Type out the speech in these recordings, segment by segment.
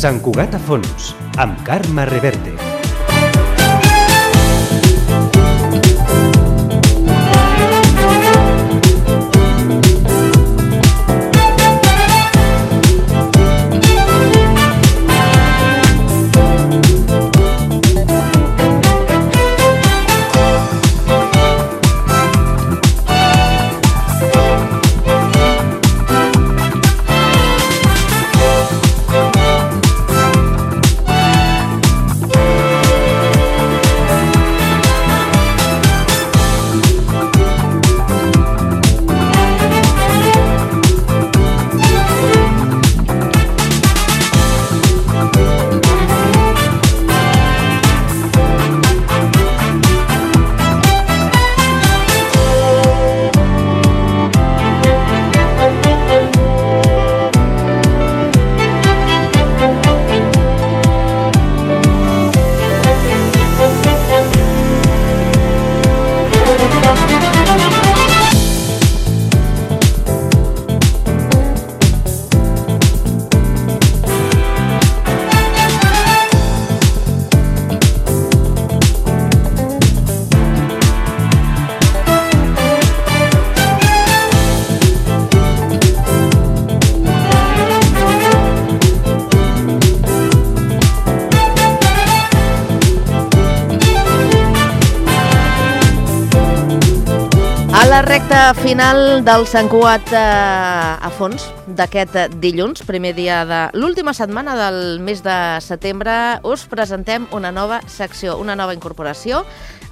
Sant Cugat a fons, amb Carme Reverte. La recta final del Sant Cugat a fons d'aquest dilluns, primer dia de l'última setmana del mes de setembre, us presentem una nova secció, una nova incorporació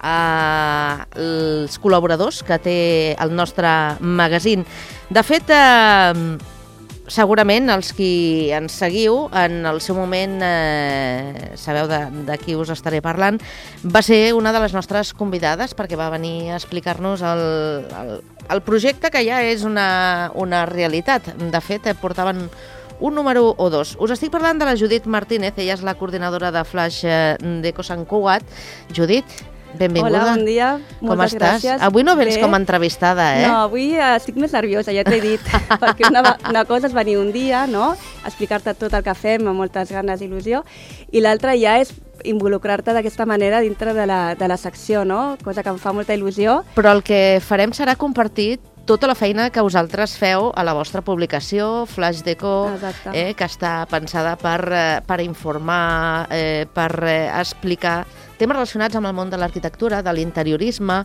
als col·laboradors que té el nostre magazín. De fet, segurament els qui ens seguiu en el seu moment sabeu de qui us estaré parlant. Va ser una de les nostres convidades perquè va venir a explicar-nos el projecte que ja és una realitat. De fet, portaven un número o dos. Us estic parlant de la Judit Martínez, ella és la coordinadora de Flash Deco Sant Cugat. Judit, benvinguda. Hola, bon dia. Moltes gràcies. Avui no vens com a entrevistada, eh? No, avui estic més nerviosa, ja t'he dit, perquè una cosa és venir un dia, no?, explicar-te tot el que fem amb moltes ganes i il·lusió, i l'altra ja és involucrar-te d'aquesta manera dintre de la secció, no?, cosa que em fa molta il·lusió. Però el que farem serà compartir tota la feina que vosaltres feu a la vostra publicació, Flash Deco, que està pensada per informar, per explicar temes relacionats amb el món de l'arquitectura, de l'interiorisme.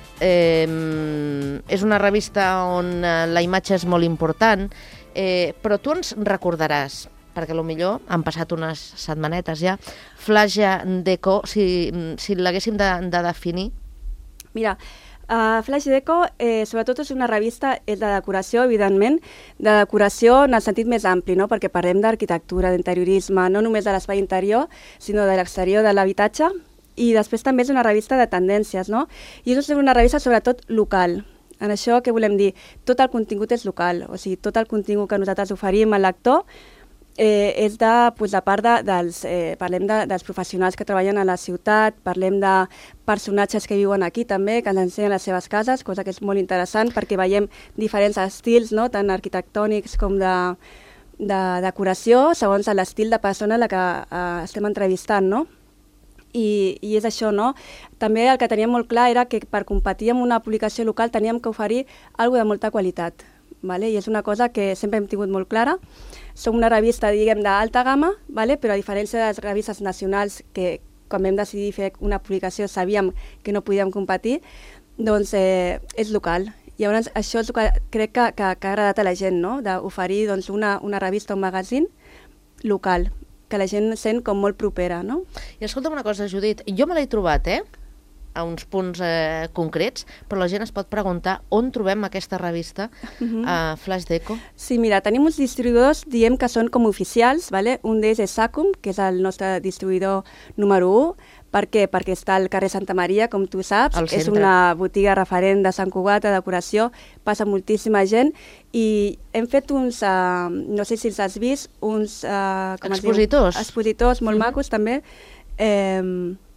És una revista on la imatge és molt important, però tu ens recordaràs, perquè potser han passat unes setmanetes ja, Flash Deco, si l'haguéssim de definir. Mira, Flash Deco sobretot és una revista de decoració, evidentment, de decoració en el sentit més ampli, no?, perquè parlem d'arquitectura, d'interiorisme, no només de l'espai interior, sinó de l'exterior de l'habitatge, i després també és una revista de tendències, no? I és una revista sobretot local. En això què volem dir? Tot el contingut és local, o sigui, tot el contingut que nosaltres oferim al lector és de part dels... parlem dels professionals que treballen a la ciutat, parlem de personatges que viuen aquí també, que ens ensenyen les seves cases, cosa que és molt interessant perquè veiem diferents estils, no?, tant arquitectònics com de decoració, segons l'estil de persona a la que estem entrevistant, no? I és això, no? També el que teníem molt clar era que per competir amb una publicació local teníem que oferir alguna de molta qualitat, ¿vale? I és una cosa que sempre hem tingut molt clara. Som una revista, diguem, d'alta gamma, ¿vale? Però a diferència de les revistes nacionals que quan vam decidir fer una publicació sabíem que no podíem competir, doncs és local. Llavors això és el que crec que ha agradat a la gent, no?, d'oferir doncs, una revista, un magazín local, que la gent sent com molt propera, no? I escolta'm una cosa, Judit, jo me l'he trobat, a uns punts concrets, però la gent es pot preguntar on trobem aquesta revista a Flash Deco. Sí, mira, tenim uns distribuïdors, diem que són com oficials, ¿vale? Un d'ells és Sacum, que és el nostre distribuïdor número 1. Per què? Perquè està al carrer Santa Maria, com tu saps. És una botiga referent de Sant Cugat, de decoració, passa moltíssima gent, i hem fet uns, no sé si els has vist, uns... expositors. Expositors molt macos també,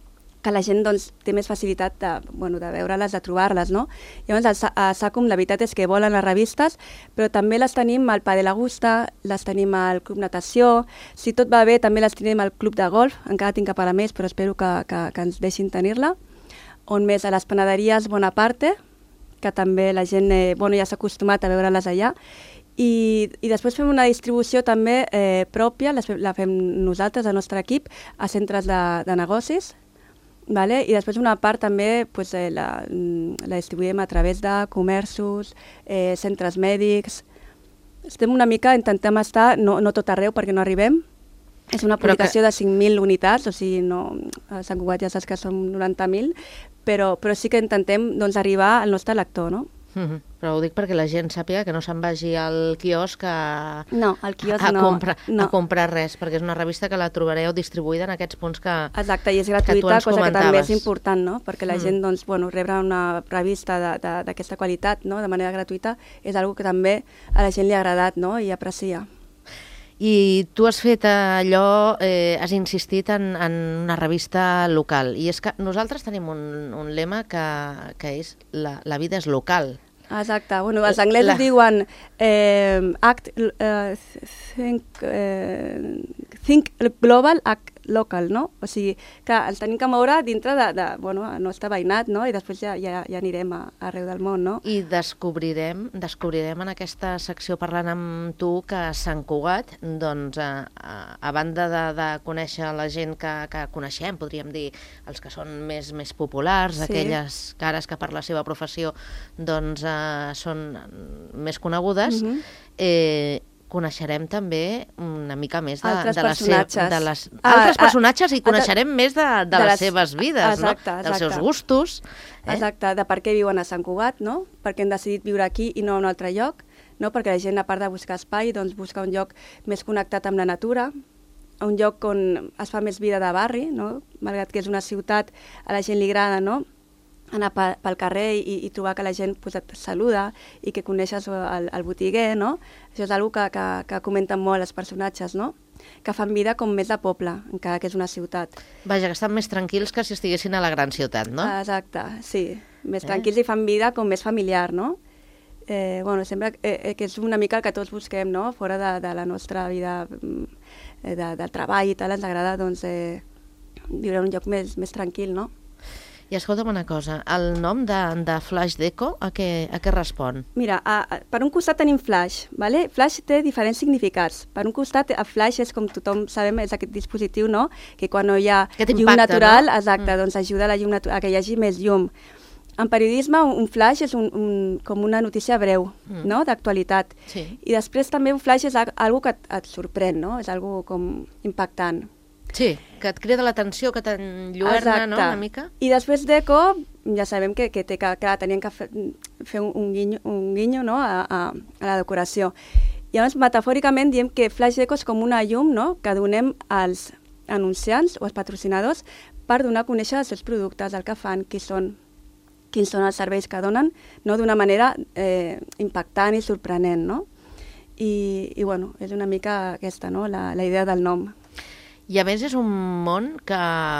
que la gent doncs, té més facilitat de veure-les, de trobar-les, no? Llavors, a SACUM la veritat és que volen les revistes, però també les tenim al Pa de la Gusta, les tenim al Club Natació, si tot va bé també les tenim al Club de Golf, encara tinc que pagar més, però espero que ens deixin tenir-la, on més a les panaderies Bonaparte, que també la gent ja s'ha acostumat a veure-les allà, i després fem una distribució també pròpia, la fem nosaltres, el nostre equip, a centres de negocis, vale? I després una part també la distribuïm a través de comerços, centres mèdics. Estem una mica, intentem estar, no tot arreu perquè no arribem. És una publicació de 5.000 unitats, o sigui, a Sant Cugat ja saps que són 90.000, però sí que intentem arribar al nostre lector, no? Però ho dic perquè la gent sàpiga que no se'n vagi al quiosc a comprar res, perquè és una revista que la trobareu distribuïda en aquests punts que exacte, i és gratuïta, cosa que també és important, no? Perquè la gent, rebre una revista d'aquesta qualitat, no? De manera gratuïta, és una que també a la gent li ha agradat, no? I aprecia. I tu has fet allò, has insistit en una revista local, i és que nosaltres tenim un lema que és la vida és local. Exacte, els anglesos diuen think global, act local, no? O sigui, que ens tenim que moure dintre del nostre veïnat, no? I després ja anirem arreu del món, no? I descobrirem en aquesta secció parlant amb tu que a Sant Cugat, doncs, a banda de conèixer la gent que coneixem, podríem dir, els que són més populars, aquelles cares que per la seva professió doncs són més conegudes, coneixerem també una mica més altres personatges i coneixerem més de les seves vides, dels seus gustos. Exacte, de per què viuen a Sant Cugat, no? Per què han decidit viure aquí i no a un altre lloc, no? Perquè la gent, a part de buscar espai, doncs busca un lloc més connectat amb la natura, un lloc on es fa més vida de barri, no? Malgrat que és una ciutat, a la gent li agrada, no? Anar pel carrer i trobar que la gent et saluda i que coneixes el botiguer, no? Això és una cosa que comenten molt els personatges, no? Que fan vida com més de poble, encara que és una ciutat. Vaja, que estan més tranquils que si estiguessin a la gran ciutat, no? Exacte, sí. Més tranquils i fan vida com més familiar, no? Sembla que és una mica el que tots busquem, no? Fora de la nostra vida del treball i tal, ens agrada viure en un lloc més tranquil, no? I escolta'm una cosa, el nom de Flash Deco a què respon? Mira, per un costat tenim Flash, ¿vale? Flash té diferents significats. Per un costat, Flash és, com tothom sabem, és aquest dispositiu, no? Que quan no hi ha llum natural, no? Exacte, doncs ajuda a que hi hagi més llum. En periodisme, un flash és com una notícia breu, no? D'actualitat. Sí. I després també un flash és algo que et sorprèn, no? És algo com impactant. Sí, que et crida l'atenció, que t'enlluerna, no?, una mica. I després Deco, ja sabem que tenien que fer un guinyo, no?, a la decoració. Llavors, metafòricament, diem que Flash Deco és com una llum, no?, que donem als anunciants o als patrocinadors per donar a conèixer els seus productes, el que fan, quins són els serveis que donen, no?, d'una manera impactant i sorprenent, no? I és una mica aquesta, no?, la idea del nom. I a més és un món que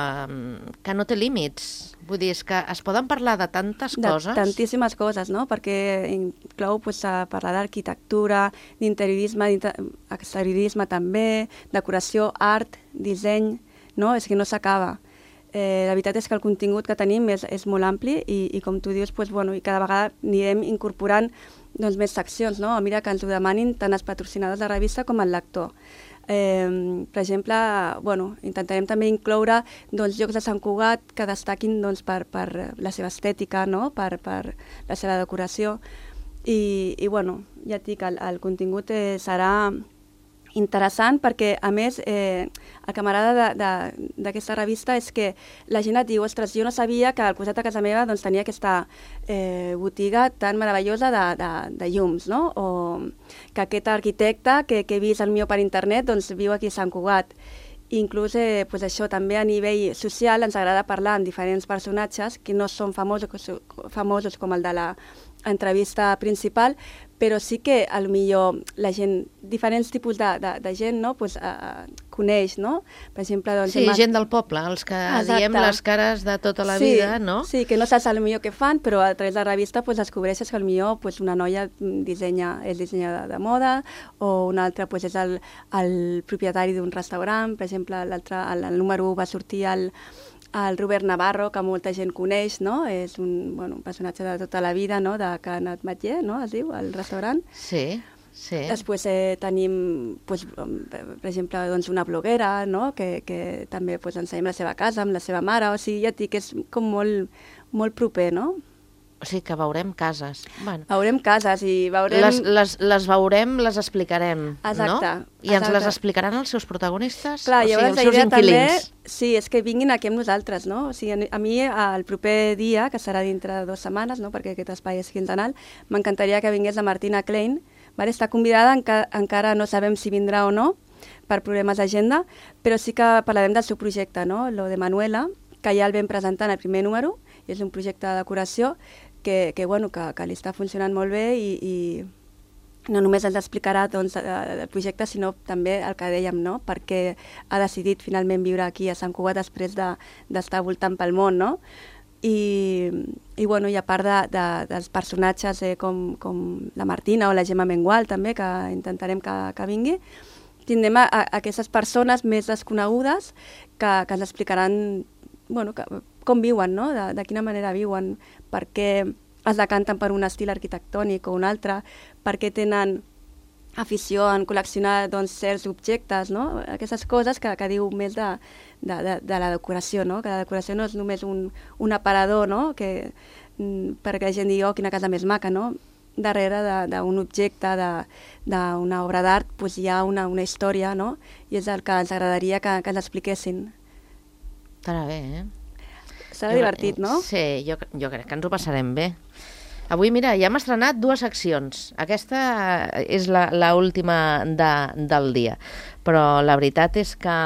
no té límits. Vull dir, és que es poden parlar de tantes coses. De tantíssimes coses, no? Perquè inclou parlar d'arquitectura, d'interiorisme, exteriorisme també, decoració, art, disseny, no? És que no s'acaba. La veritat és que el contingut que tenim és molt ampli i com tu dius, i cada vegada anirem incorporant més seccions, no? Mira que ens ho demanin tant els patrocinadors de revista com el lector. Per exemple, intentarem també incloure llocs de Sant Cugat que destaquin per la seva estètica, no? Per la seva decoració i ja et dic, el contingut serà interessant perquè, a més, el que m'agrada d'aquesta revista és que la gent et diu, ostres, jo no sabia que al costat de casa meva tenia aquesta botiga tan meravellosa de llums, no? O que aquest arquitecte que he vist al meu per internet viu aquí a Sant Cugat. Inclús això també a nivell social ens agrada parlar amb diferents personatges que no són famosos com el de l'entrevista principal, però sí que potser la gent, diferents tipus de gent, no? coneix, no? Per exemple, doncs... Sí, gent del poble, els que diem les cares de tota la vida, no? Sí, que no saps potser què fan, però a través de la revista pues, descobreixes que potser una noia és dissenyadora de moda, o una altra pues, és el propietari d'un restaurant. Per exemple, el número 1 va sortir el Robert Navarro, que molta gent coneix, no? És un personatge de tota la vida, no? De Can Atmetller, no? Es diu, el restaurant. Sí. Sí. Després tenim, per exemple, una bloguera, no? que també ensenyem la seva casa amb la seva mare, o sigui, ja et dic que és com molt proper, no? O sigui que veurem cases. Bueno. Veurem cases i veurem... Les veurem, les explicarem, exacte, no? I ens les explicaran els seus protagonistes? Clar, o sigui, llavors els seus inquilins? també, sí, és que vinguin aquí amb nosaltres, no? O sigui, a mi el proper dia, que serà dintre de 2 setmanes, no? Perquè aquest espai és quinzenal, m'encantaria que vingués la Martina Klein. Està convidada, encara no sabem si vindrà o no, per problemes d'agenda, però sí que parlarem del seu projecte, no? Lo de Manuela, que ja el vam presentar en el primer número, i és un projecte de decoració que li està funcionant molt bé i no només ens explicarà el projecte, sinó també el que dèiem, no? Perquè ha decidit finalment viure aquí a Sant Cugat després d'estar voltant pel món, no? I a part dels personatges com la Martina o la Gemma Mengual també, que intentarem que vingui, tindrem aquestes persones més desconegudes que ens explicaran com viuen, no? De quina manera viuen, per què es decanten per un estil arquitectònic o un altre, per què tenen afició en col·leccionar certs objectes, no? Aquestes coses que diu més de la decoració, no? Que la decoració no és només un aparador, no? Perquè la gent digui, quina casa més maca, no? Darrere d'un objecte, d'una obra d'art, hi ha una història, no? I és el que ens agradaria que ens expliquessin. Estarà bé, Serà divertit, no? Sí, jo crec que ens ho passarem bé. Avui, mira, ja hem estrenat 2 seccions. Aquesta és l'última del dia. Però la veritat és que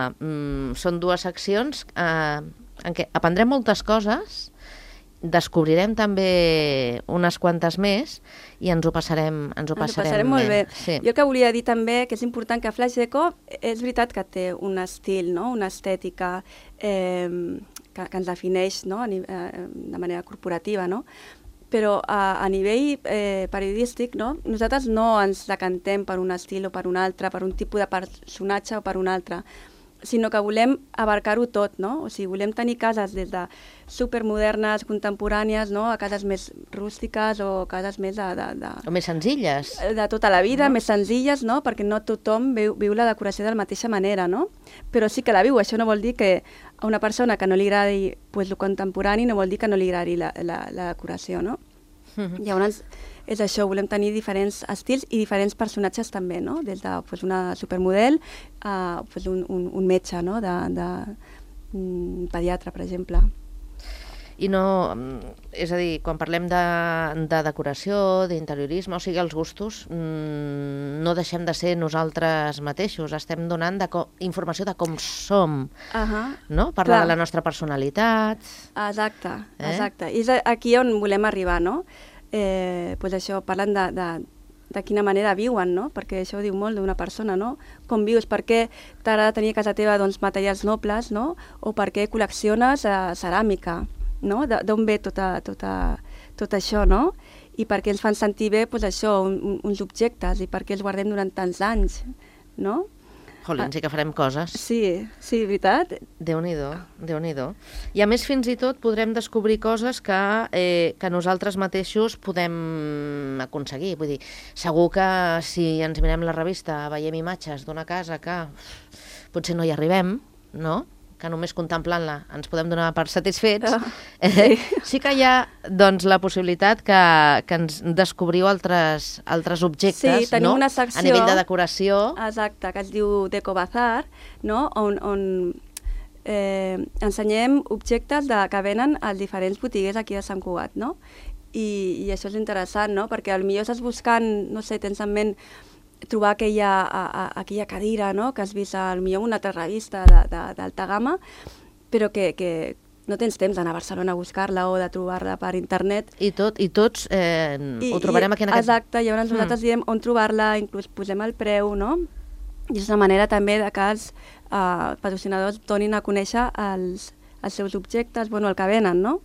són 2 seccions en què aprendrem moltes coses, descobrirem també unes quantes més i ens ho passarem molt bé. Sí. Jo el que volia dir també que és important que Flash Deco és veritat que té un estil, no? Una estètica que ens defineix, no? De manera corporativa, no? Però a nivell periodístic, no? Nosaltres no ens decantem per un estil o per un altre, per un tipus de personatge o per un altre, sinó que volem abarcar-ho tot, no? O sigui, volem tenir cases des de supermodernes, contemporànies, no? A cases més rústiques o cases més o més senzilles. De tota la vida, més senzilles, no? Perquè no tothom viu la decoració de la mateixa manera, no? Però sí que la viu. Això no vol dir que a una persona que no li agradi el contemporani no vol dir que no li agradi la decoració, no? Llavors, és això, volem tenir diferents estils i diferents personatges també, no? Des de una supermodel a un metge, no? Un pediatre, per exemple. I no, és a dir, quan parlem de decoració, d'interiorisme, o sigui, els gustos, no deixem de ser nosaltres mateixos, estem donant informació de com som, no? Parlar de la nostra personalitat... Exacte. I és aquí on volem arribar, no? Això, parlant de quina manera viuen, no? Perquè això ho diu molt d'una persona, no? Com vius, per què t'agrada tenir a casa teva materials nobles, no? O per què col·lecciones ceràmica, no? D'on ve tot això, no? I per què ens fan sentir bé, això, uns objectes, i per què els guardem durant tants anys, no? Jolín, sí que farem coses. Sí, veritat? Déu-n'hi-do. I a més, fins i tot, podrem descobrir coses que nosaltres mateixos podem aconseguir. Vull dir, segur que si ens mirem la revista, veiem imatges d'una casa que potser no hi arribem, no?, que només contemplant-la ens podem donar per satisfets, sí que hi ha la possibilitat que ens descobriu altres objectes, tenim una secció, a nivell de decoració. Exacte, que es diu Deco Bazar, no? On ensenyem objectes que venen als diferents botiguers aquí de Sant Cugat, no? I això és interessant, no? Perquè potser estàs buscant, no sé, tens en ment trobar aquella cadira, no? Que has vist potser una altra revista d'alta gamma, però que no tens temps d'anar a Barcelona a buscar-la o de trobar-la per internet. I tots ho trobarem aquí en aquest... Exacte, llavors nosaltres diem on trobar-la, inclús posem el preu, no? i és una manera també de que els patrocinadors donin a conèixer els seus objectes, bueno, el que venen, no?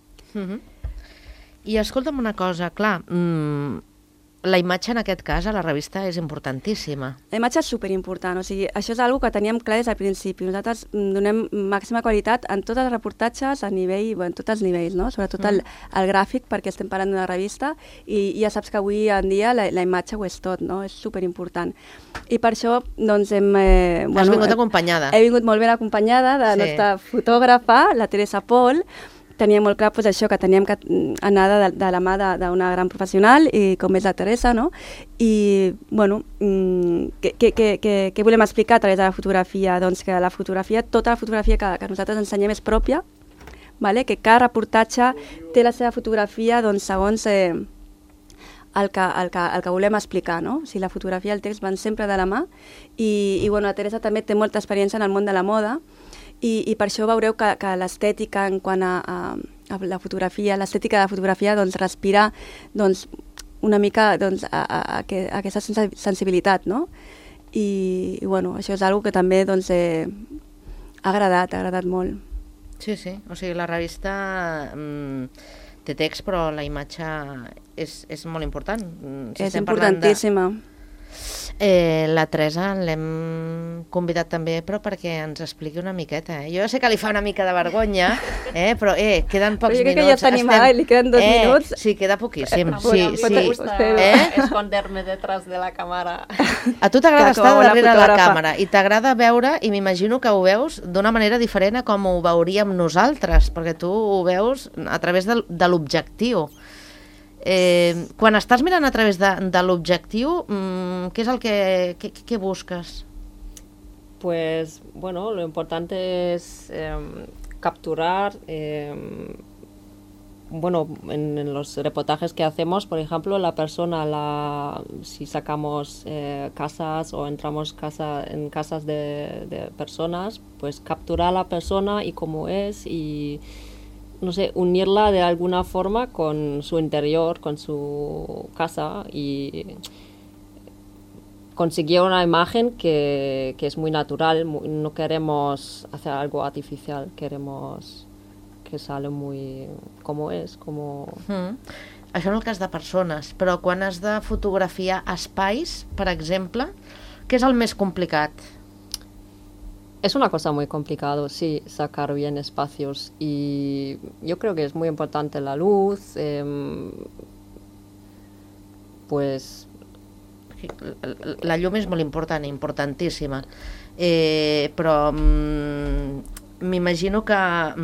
I escolta'm una cosa, clar, la imatge en aquest cas a la revista és importantíssima. La imatge és superimportant, o sigui, això és una que teníem clar des del principi. Nosaltres donem màxima qualitat en tots els reportatges a nivell, en tots els nivells, no? Sobretot el gràfic, perquè estem parlant d'una revista i ja saps que avui en dia la imatge ho és tot, no? És superimportant. I per això, doncs, Has vingut acompanyada. He vingut molt ben acompanyada de la nostra fotògrafa, la Teresa Pol. Teníem molt clar pues, això, que teníem que anar de la mà d'una gran professional, i com és la Teresa, no? I, bueno, què volem explicar a través de la fotografia? Doncs que la fotografia, tota la fotografia que nosaltres ensenyem és pròpia, vale? Que cada reportatge té la seva fotografia doncs, segons el que volem explicar, no? O sigui, la fotografia i el text van sempre de la mà, i bueno, la Teresa també té molta experiència en el món de la moda, i per això veureu que l'estètica en quant a la fotografia, l'estètica de la fotografia doncs, respira doncs, una mica doncs, a aquesta sensibilitat, no? I bueno, això és una que també doncs, ha agradat molt. Sí, o sigui, la revista té text, però la imatge és molt important. És importantíssima. La Teresa l'hem convidat també, però perquè ens expliqui una miqueta. Jo sé que li fa una mica de vergonya, però queden pocs minuts. Però jo crec que ja està animada i li queden 2 minuts. Sí, queda poquíssim. Bueno, me gusta esconderme detrás de la càmera. A tu t'agrada estar darrere la càmera i t'agrada veure, i m'imagino que ho veus d'una manera diferent a com ho veuríem nosaltres, perquè tu ho veus a través de l'objectiu. Quan estàs mirant a través de l'objectiu, què és el que busques? Pues, bueno, lo importante es capturar, bueno, en los reportajes que hacemos, por ejemplo, la persona, si sacamos casas o entramos en casas de personas, pues capturar a la persona y cómo es, y no sé, unirla de alguna forma con su interior, con su casa, y conseguir una imagen que es muy natural. No queremos hacer algo artificial, queremos que sale muy como es, como... Això en el cas de persones, però quan has de fotografiar espais, per exemple, què és el més complicat? Es una cosa muy complicada, sí, sacar bien espacios, y yo creo que es muy importante la luz, pues... La llum és molt important, importantíssima, però m'imagino que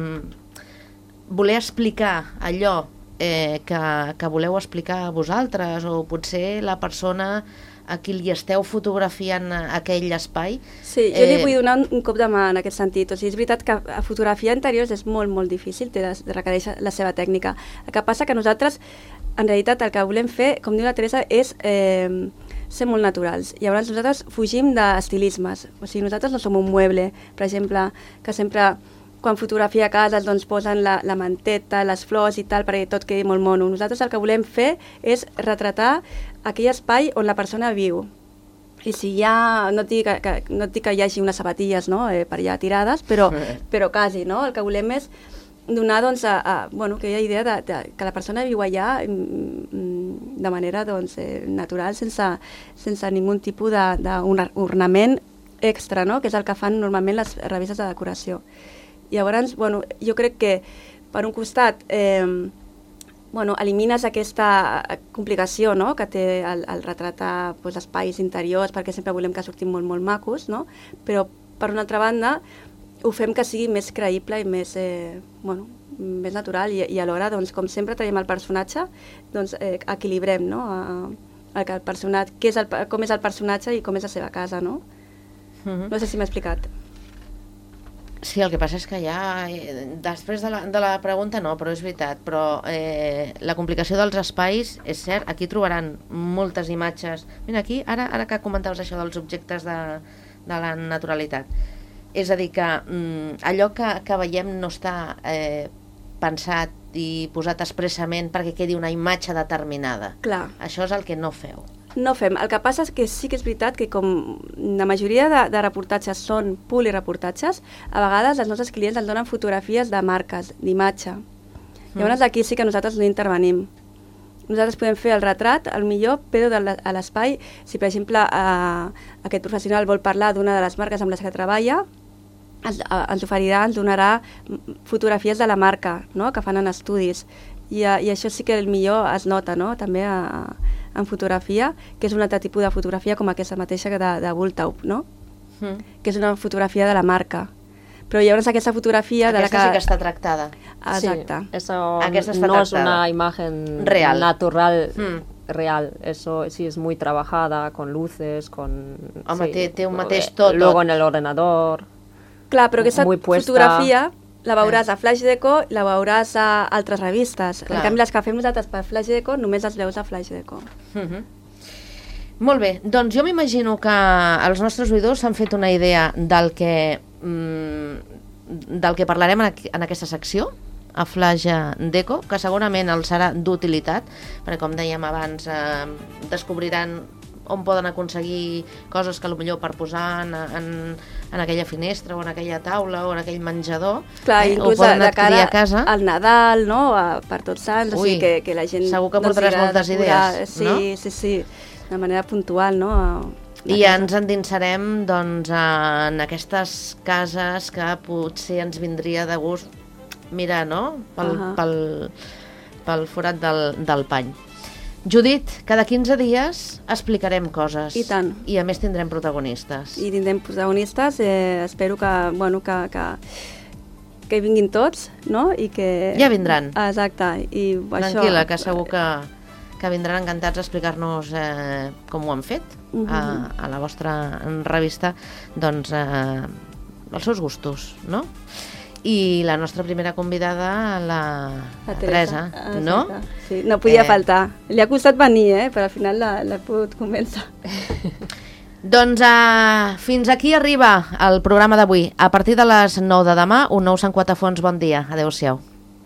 voler explicar allò que voleu explicar a vosaltres, o potser la persona a qui li esteu fotografiant aquell espai. Sí, jo li vull donar un cop de mà en aquest sentit. O sigui, és veritat que fotografiar interiors és molt, molt difícil, requereix la seva tècnica. El que passa que nosaltres, en realitat, el que volem fer, com diu la Teresa, és ser molt naturals. Llavors nosaltres fugim d'estilismes. O sigui, nosaltres no som un mueble, per exemple, que sempre quan fotografia a cases doncs posen la manteta, les flors i tal, perquè tot quedi molt mono. Nosaltres el que volem fer és retratar aquell espai on la persona viu. I si hi ha, no et dic que hi hagi unes sabatilles, no?, per allà tirades, però quasi, no? El que volem és donar, doncs, bueno, aquella idea que la persona viu allà de manera, doncs, natural, sense ningun tipus d'ornament extra, no?, que és el que fan normalment les revistes de decoració. Llavors, bueno, jo crec que, per un costat, bueno, elimines aquesta complicació, no?, que té el retratar doncs, espais interiors, perquè sempre volem que surtin molt, molt macos, no?, però, per una altra banda, ho fem que sigui més creïble i més, bueno, més natural, i alhora, doncs, com sempre traiem el personatge, doncs, equilibrem, no?, el personatge, com és el personatge i com és la seva casa, no? No sé si m'he explicat. Sí, el que passa és que ja, després de la pregunta no, però és veritat, però la complicació dels espais, és cert, aquí trobaran moltes imatges. Mira, aquí, ara que comentaves això dels objectes de la naturalitat, és a dir, que allò que veiem no està pensat i posat expressament perquè quedi una imatge determinada. Clar. Això és el que no feu. No fem. El que passa és que sí que és veritat que com la majoria de reportatges són polireportatges, a vegades els nostres clients ens donen fotografies de marques, d'imatge. Llavors aquí sí que nosaltres no intervenim. Nosaltres podem fer el retrat, el millor, però a l'espai, si per exemple aquest professional vol parlar d'una de les marques amb les que treballa, ens oferirà, ens donarà fotografies de la marca, no?, que fan en estudis. I això sí que el millor es nota, no?, també en fotografia, que és un altre tipus de fotografia com aquesta mateixa que de Bultaup, no?, que és una fotografia de la marca. Però llavors aquesta fotografia... Aquesta sí que està tractada. Exacte. Sí, eso Aquesta està no es tractada. una imagen Real. natural, real. Eso sí es muy trabajada, con luces, con... Home, sí. té un mateix tot. Luego en el ordenador. Clar, però aquesta Muy puesta. fotografia la veuràs a Flash Deco i la veuràs a altres revistes. Clar. En canvi, les que fem nosaltres per Flash Deco només les veus a Flash Deco. Molt bé, doncs jo m'imagino que els nostres oïdors s'han fet una idea del que parlarem en aquesta secció, a Flash Deco, que segurament els serà d'utilitat, perquè com dèiem abans, descobriran on poden aconseguir coses que potser per posar en aquella finestra o en aquella taula o en aquell menjador, Clar, ho inclús poden de adquirir cara a casa. al Nadal, no?, per Tots Sants, o Ui, sigui que la gent... segur que no portaràs siga moltes decorar, idees, sí, no? Sí, de manera puntual, no? I ja ens endinsarem doncs, en aquestes cases que potser ens vindria de gust mirar, no?, pel forat del pany. Judit, cada 15 dies explicarem coses. I tant. I a més tindrem protagonistes. I tindrem protagonistes, espero que, bueno, que vinguin tots, no? I que... Ja vindran. Exacte. I Tranquil·la, això... que segur que vindran encantats a explicar-nos com ho han fet a la vostra revista, doncs els seus gustos, no? I la nostra primera convidada, la Teresa, no? Sí, no podia faltar. Li ha costat venir, però al final l'ha pogut convèncer. Doncs fins aquí arriba el programa d'avui. A partir de les 9 de demà, un nou Sant Quatafons. Bon dia. Adéu-siau.